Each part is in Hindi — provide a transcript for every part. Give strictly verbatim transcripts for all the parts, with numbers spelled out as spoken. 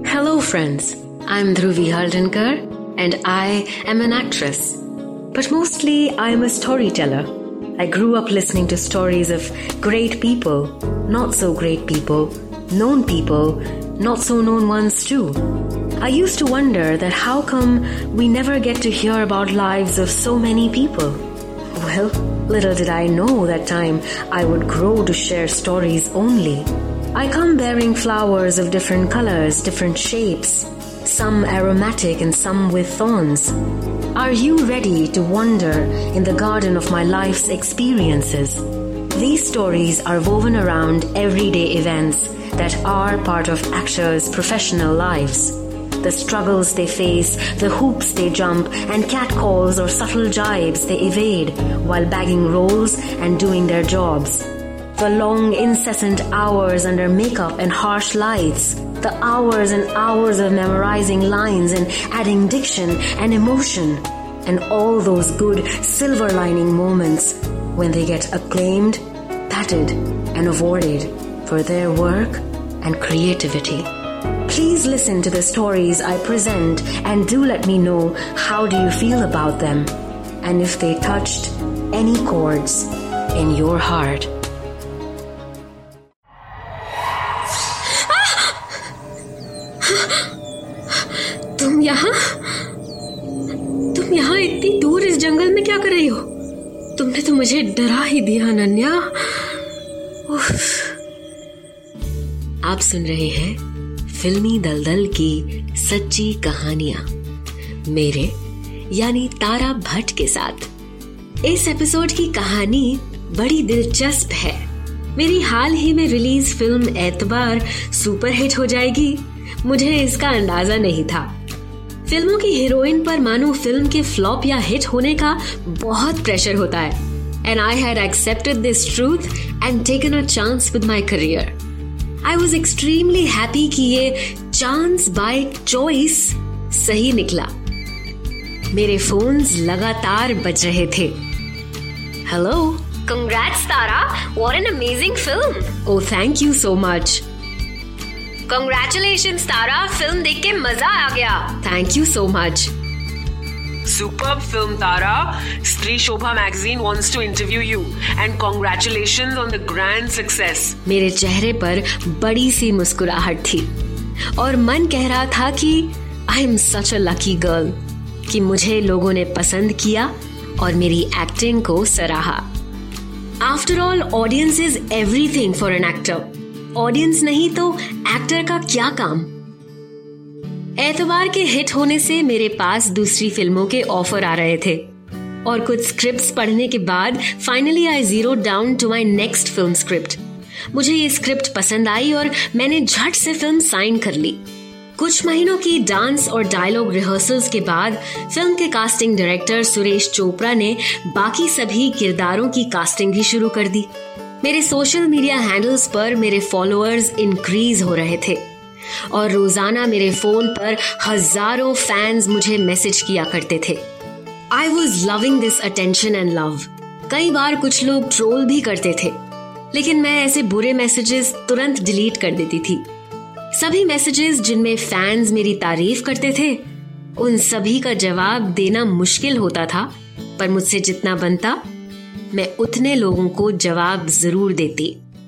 Hello friends, I'm Dhruvi Haldankar and I am an actress. But mostly I'm a storyteller. I grew up listening to stories of great people, not so great people, known people, not so known ones too. I used to wonder that how come we never get to hear about lives of so many people? Well, little did I know that time I would grow to share stories only. I come bearing flowers of different colors, different shapes, some aromatic and some with thorns. Are you ready to wander in the garden of my life's experiences? These stories are woven around everyday events that are part of actors' professional lives. The struggles they face, the hoops they jump, and catcalls or subtle jibes they evade while bagging roles and doing their jobs. The long, incessant hours under makeup and harsh lights. The hours and hours of memorizing lines and adding diction and emotion. And all those good silver lining moments when they get acclaimed, patted, and awarded for their work and creativity. Please listen to the stories I present and do let me know how do you feel about them and if they touched any chords in your heart. तुम यहाँ तुम यहाँ इतनी दूर इस जंगल में क्या कर रही हो? तुमने तो मुझे डरा ही दिया अनन्या। आप सुन रहे हैं फिल्मी दलदल की सच्ची कहानियां मेरे यानी तारा भट्ट के साथ। इस एपिसोड की कहानी बड़ी दिलचस्प है। मेरी हाल ही में रिलीज फिल्म एतबार सुपरहिट हो जाएगी, मुझे इसका अंदाजा नहीं था। फिल्मों की हीरोइन पर मानो फिल्म के फ्लॉप या हिट होने का बहुत प्रेशर होता है। And I had accepted this truth and taken a chance with my career. I was extremely happy कि ये चांस बाय चॉइस सही निकला। मेरे फोन्स लगातार बज रहे थे। Hello, congrats Tara, what an amazing film. Oh thank you so much. Congratulations Tara, film देख के मजा आ गया। Thank you so much. Superb film Tara. Stree Shobha magazine wants to interview you and congratulations on the grand success. मेरे चेहरे पर बड़ी सी मुस्कुराहट थी और मन कह रहा था कि I am such a lucky girl कि मुझे लोगों ने पसंद किया और मेरी एक्टिंग को सराहा। After all, audience is everything for an actor. Audience नहीं तो एक्टर का क्या काम। एतबार के हिट होने से मेरे पास दूसरी फिल्मों के ऑफर आ रहे थे और कुछ स्क्रिप्ट्स पढ़ने के बाद finally I zero down to my next film script. मुझे ये स्क्रिप्ट पसंद आई और मैंने झट से फिल्म साइन कर ली। कुछ महीनों की डांस और डायलॉग रिहर्सल्स के बाद फिल्म के कास्टिंग डायरेक्टर सुरेश चोपड़ा ने बाकी सभी किरदारों की कास्टिंग भी शुरू कर दी। मेरे सोशल मीडिया हैंडल्स पर मेरे फॉलोअर्स इंक्रीज हो रहे थे और रोजाना मेरे फोन पर हजारों फैंस मुझे मैसेज किया करते थे। I was loving this attention and love. कई बार कुछ लोग ट्रोल भी करते थे, लेकिन मैं ऐसे बुरे मैसेजेस तुरंत डिलीट कर देती थी। सभी मैसेजेस जिनमें फैंस मेरी तारीफ करते थे, उन सभी का जवाब देना मुश्किल होता था, पर मुझसे जितना बनता मैं उतने लोगों को जवाब जरूर देती।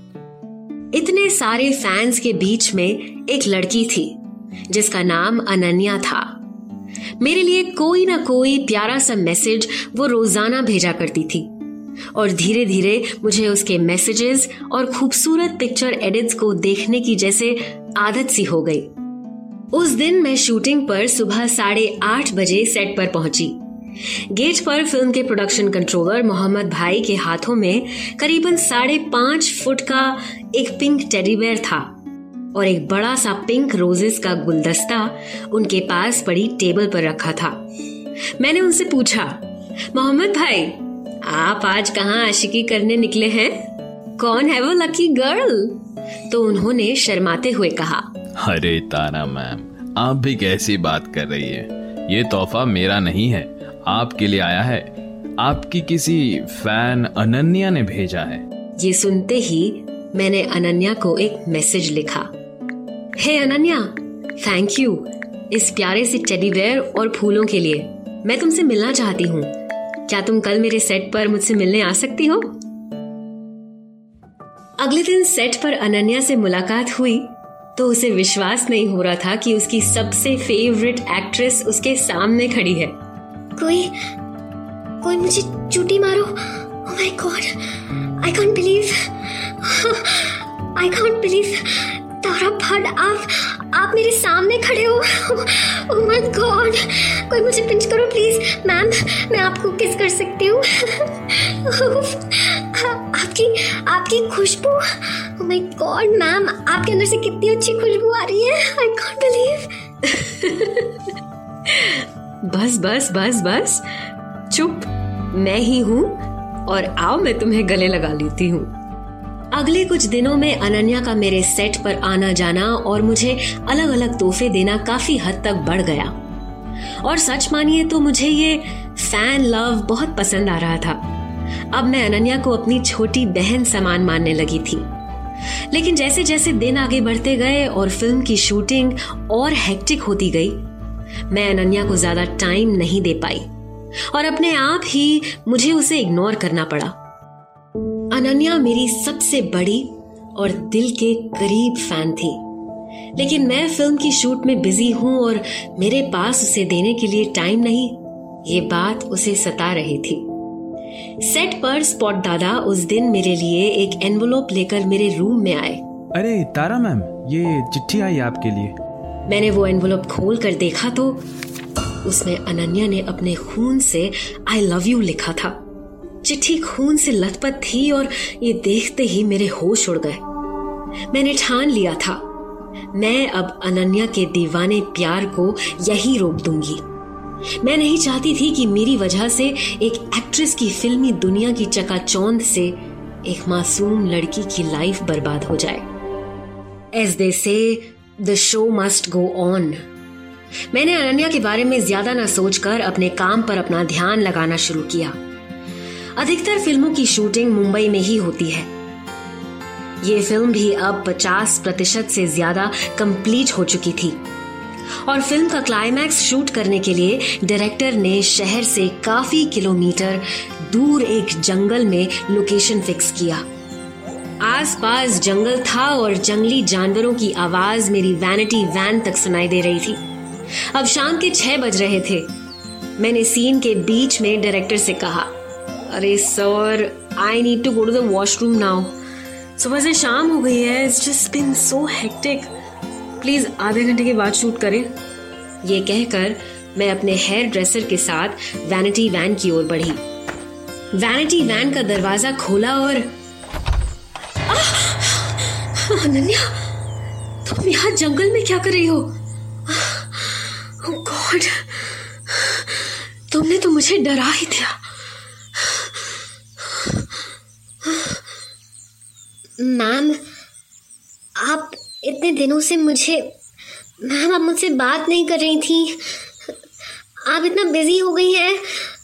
इतने सारे फैंस के बीच में एक लड़की थी जिसका नाम अनन्या था। मेरे लिए कोई ना कोई प्यारा सा मैसेज वो रोजाना भेजा करती थी और धीरे धीरे मुझे उसके मैसेजेस और खूबसूरत पिक्चर एडिट्स को देखने की जैसे आदत सी हो गई। उस दिन मैं शूटिंग पर सुबह साढ़े आठ बजे सेट पर पहुंची। गेट पर फिल्म के प्रोडक्शन कंट्रोलर मोहम्मद भाई के हाथों में करीबन साढ़े पांच फुट का एक पिंक टेडी बेयर था और एक बड़ा सा पिंक रोजेस का गुलदस्ता उनके पास पड़ी टेबल पर रखा था। मैंने उनसे पूछा, मोहम्मद भाई, आप आज कहाँ आशिकी करने निकले हैं? कौन है वो लकी गर्ल? तो उन्होंने शर्माते हुए कहा, अरे तारा मैम, आप भी कैसी बात कर रही है? ये तोहफा मेरा नहीं है, आपके लिए आया है। आपकी किसी फैन अनन्या ने भेजा है। ये सुनते ही मैंने अनन्या को एक मैसेज लिखा। हे अनन्या, थैंक यू इस प्यारे से टेडी बेयर और फूलों के लिए। मैं तुमसे मिलना चाहती हूँ। क्या तुम कल मेरे सेट पर मुझसे मिलने आ सकती हो? अगले दिन सेट पर अनन्या से मुलाकात हुई तो उसे विश्वास नहीं हो रहा था कि उसकी सबसे फेवरेट एक्ट्रेस उसके सामने खड़ी है। कोई कोई मुझे चूटी मारो। Oh my god, I can't believe I can't believe Tara Bhatt, आप आप मेरे सामने खड़े हो। ओह माय गॉड, कोई मुझे पिंच करो प्लीज। मैम, मैं आपको किस कर सकती हूँ? आपकी आपकी खुशबू। ओह माय गॉड मैम, आपके अंदर से कितनी अच्छी खुशबू आ रही है। I can't believe. बस बस बस बस चुप, मैं ही हूँ और आओ मैं तुम्हें गले लगा लेती हूँ। अगले कुछ दिनों में अनन्या का मेरे सेट पर आना जाना और मुझे अलग अलग तोहफे देना काफी हद तक बढ़ गया। और सच मानिए तो मुझे ये फैन लव बहुत पसंद आ रहा था। अब मैं अनन्या को अपनी छोटी बहन समान मानने लगी थी। लेकिन जैसे जैसे दिन आगे बढ़ते गए और फिल्म की शूटिंग और हेक्टिक होती गई, मैं अनन्या को ज्यादा टाइम नहीं दे पाई और अपने आप ही मुझे उसे इग्नोर करना पड़ा। अनन्या मेरी सबसे बड़ी और दिल के करीब फैन थी, लेकिन मैं फिल्म की शूट में बिजी हूं और मेरे पास उसे देने के लिए टाइम नहीं, ये बात उसे सता रही थी। सेट पर स्पॉट दादा उस दिन मेरे लिए एक एनवलप लेकर मेरे रूम में आए। अरे तारा मैम, ये चिट्ठी आई आपके लिए। मैंने वो एनवलप खोल कर देखा तो उसमें अनन्या ने अपने खून से आई लव यू लिखा था। चिट्ठी खून से लथपथ थी और ये देखते ही मेरे होश उड़ गए। मैंने ठान लिया था, मैं अब अनन्या के दीवाने प्यार को यही रोक दूंगी। मैं नहीं चाहती थी कि मेरी वजह से एक एक्ट्रेस की फिल्मी दुनिया की चकाचौंध से एक मासूम लड़की की लाइफ बर्बाद हो जाए। As they say, the show must go on। मैंने अनन्या के बारे में ज्यादा न सोचकर अपने काम पर अपना ध्यान लगाना शुरू किया। अधिकतर फिल्मों की शूटिंग मुंबई में ही होती है। ये फिल्म भी अब पचास प्रतिशत से ज्यादा कंप्लीट हो चुकी थी और फिल्म का क्लाइमैक्स शूट करने के लिए डायरेक्टर ने शहर से काफी किलोमीटर दूर एक जंगल में लोकेशन फिक्स किया। आसपास जंगल था और जंगली जानवरों की आवाज मेरी वैनिटी वैन तक सुनाई दे रही थी। अब शाम के छह बज रहे थे। मैंने सीन के बीच में डायरेक्टर से कहा, अरे sir, I need to go to the washroom now. सुबह से शाम हो गई है, it's just been so hectic. Please आधे घंटे के बाद शूट करें। ये कहकर मैं अपने हेयर ड्रेसर के साथ वैनिटी वैन की ओर बढ़ी। वैनिटी वैन का दरवाजा खोला और अनन्या, तुम यहाँ जंगल में क्या कर रही हो? ओह गॉड, तुमने तो मुझे डरा ही दिया। मैम, आप इतने दिनों से मुझे मैम आप मुझसे बात नहीं कर रही थी। आप इतना बिजी हो गई हैं,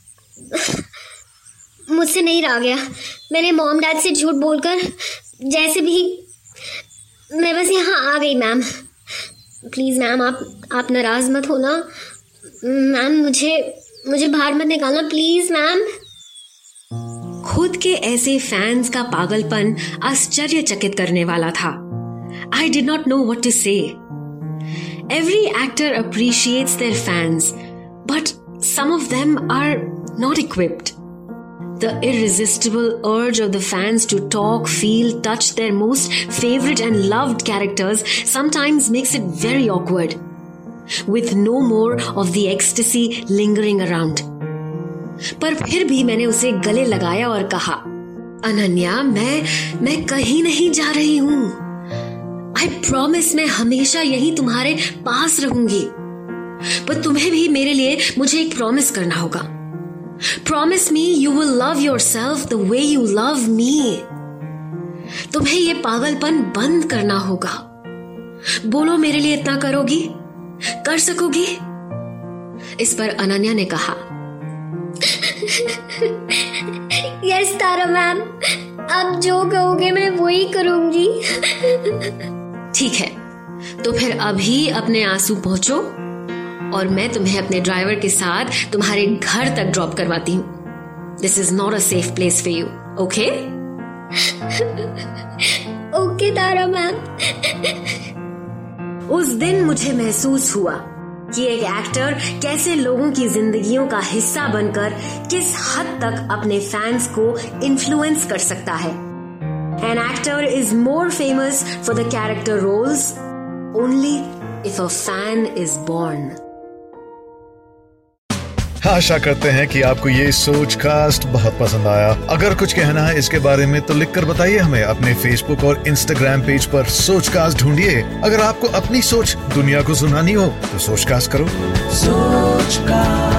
मुझसे नहीं रहा गया। मैंने मॉम डैड से झूठ बोलकर जैसे भी मैं बस यहाँ आ गई। मैम प्लीज़ मैम, आप आप नाराज़ मत होना। मैम मुझे मुझे बाहर मत निकालना प्लीज़ मैम। खुद के ऐसे फैंस का पागलपन आश्चर्यचकित करने वाला था। I did not know what to say. Every actor appreciates their fans, but some of them are not equipped. The irresistible urge of the fans to talk, feel, touch their most favorite and loved characters sometimes makes it very awkward, with no more of the ecstasy lingering around. पर फिर भी मैंने उसे गले लगाया और कहा, अनन्या, मैं मैं कहीं नहीं जा रही हूँ। आई प्रॉमिस मैं हमेशा यहीं तुम्हारे पास रहूंगी। पर तुम्हें भी मेरे लिए मुझे एक प्रॉमिस करना होगा। Promise me you will love yourself the way you love me. तुम्हें ये पागलपन बंद करना होगा। बोलो, मेरे लिए इतना करोगी? कर सकोगी? इस पर अनन्या ने कहा, यस तारा मैम, आप जो कहोगे मैं वही करूंगी। ठीक है, तो फिर अभी अपने आंसू पहुंचो और मैं तुम्हें अपने ड्राइवर के साथ तुम्हारे घर तक ड्रॉप करवाती हूँ। This is not a safe place for you, okay? Okay Tara ma'am. उस दिन मुझे महसूस हुआ कि एक एक्टर कैसे लोगों की जिंदगियों का हिस्सा बनकर किस हद तक अपने फैंस को इन्फ्लुएंस कर सकता है। An actor is more famous for the character roles only if a fan is born. आशा करते हैं कि आपको ये सोच कास्ट बहुत पसंद आया। अगर कुछ कहना है इसके बारे में तो लिखकर बताइए हमें अपने फेसबुक और इंस्टाग्राम पेज पर सोच कास्ट ढूंढिए। अगर आपको अपनी सोच दुनिया को सुनानी हो तो सोच कास्ट करो। सोच कास्ट।